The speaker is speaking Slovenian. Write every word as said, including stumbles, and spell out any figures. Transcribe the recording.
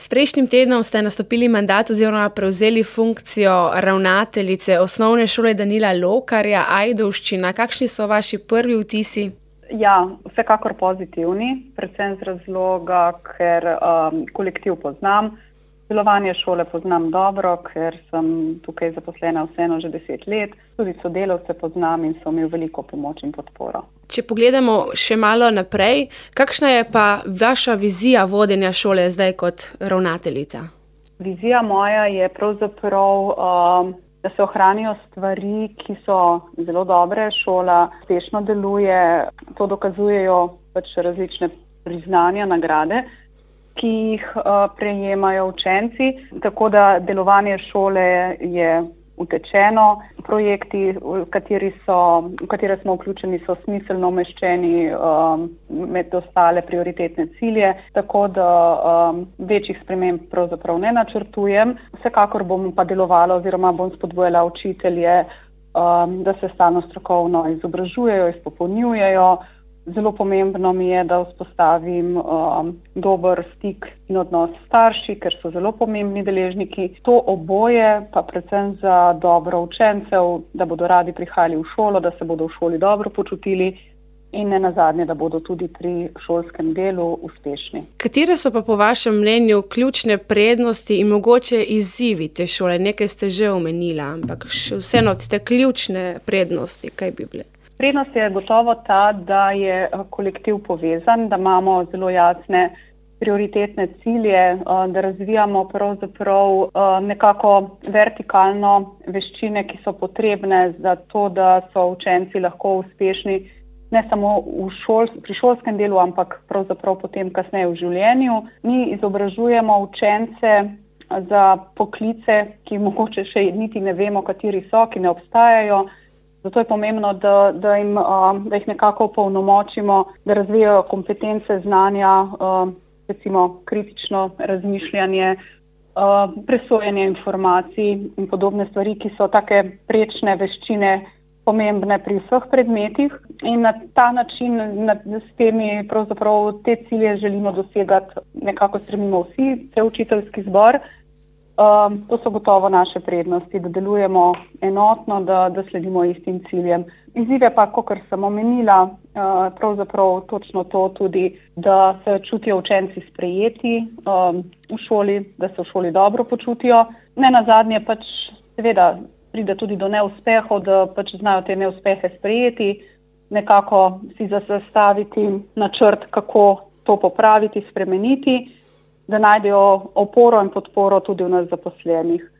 prejšnjim tednom ste nastopili mandat oziroma prevzeli funkcijo ravnateljice Osnovne šole Danila Lokarja, Ajdovščina. Kakšni so vaši prvi vtisi? Ja, vsekakor pozitivni, predvsem z razloga, ker um, kolektiv poznam. Delovanje šole poznam dobro, ker sem tukaj zaposlena vseeno že deset let. Tudi sodelavce poznam in so mi veliko pomoč in podporo. Če pogledamo še malo naprej, kakšna je pa vaša vizija vodenja šole zdaj kot ravnateljica? Vizija moja je pravzaprav, um, da se ohranijo stvari, ki so zelo dobre. Šola uspešno deluje, to dokazujejo pač različne priznanja, nagrade, ki jih uh, prejemajo učenci. Tako da delovanje šole je utečeno. Projekti, v, kateri so, v katere smo vključeni, so smiselno umeščeni um, med ostale prioritetne cilje, tako da um, večjih sprememb pravzaprav ne načrtujem. Vsekakor bom pa delovala oziroma bom spodbujala učitelje, um, da se stalno strokovno izobražujejo, izpopolnjujejo. Zelo pomembno mi je, da vzpostavim um, dober stik in odnos s starši, ker so zelo pomembni deležniki. To oboje pa predvsem za dobro učencev, da bodo radi prihajali v šolo, da se bodo v šoli dobro počutili in ne nazadnje, da bodo tudi pri šolskem delu uspešni. Katere so pa po vašem mnenju ključne prednosti in mogoče izzivi te šole? Nekaj ste že omenila, ampak še vseeno tiste ključne prednosti, kaj bi bile? Prednost je gotovo ta, da je kolektiv povezan, da imamo zelo jasne prioritetne cilje, da razvijamo pravzaprav nekako vertikalno veščine, ki so potrebne za to, da so učenci lahko uspešni ne samo v šol, pri šolskem delu, ampak pravzaprav potem kasneje v življenju. Mi izobražujemo učence za poklice, ki mogoče še niti ne vemo, kateri so, ki ne obstajajo. Zato je pomembno, da, da, jim, da jih nekako opolnomočimo, da razvijajo kompetence, znanja, recimo kritično razmišljanje, presojanje informacij in podobne stvari, ki so take prečne veščine pomembne pri vseh predmetih. In na ta način, na, s temi pravzaprav te cilje želimo dosegati, nekako stremimo vsi, cel učiteljski zbor. Um, to so gotovo naše prednosti, da delujemo enotno, da, da sledimo istim ciljem. Izzive pa, kakor sem omenila, uh, pravzaprav točno to tudi, da se čutijo učenci sprejeti um, v šoli, da se v šoli dobro počutijo. Ne nazadnje pač seveda pride tudi do neuspehov, da pač znajo te neuspehe sprejeti, nekako si zastaviti načrt, kako to popraviti, spremeniti, da najdejo oporo in podporo tudi v nas zaposlenih.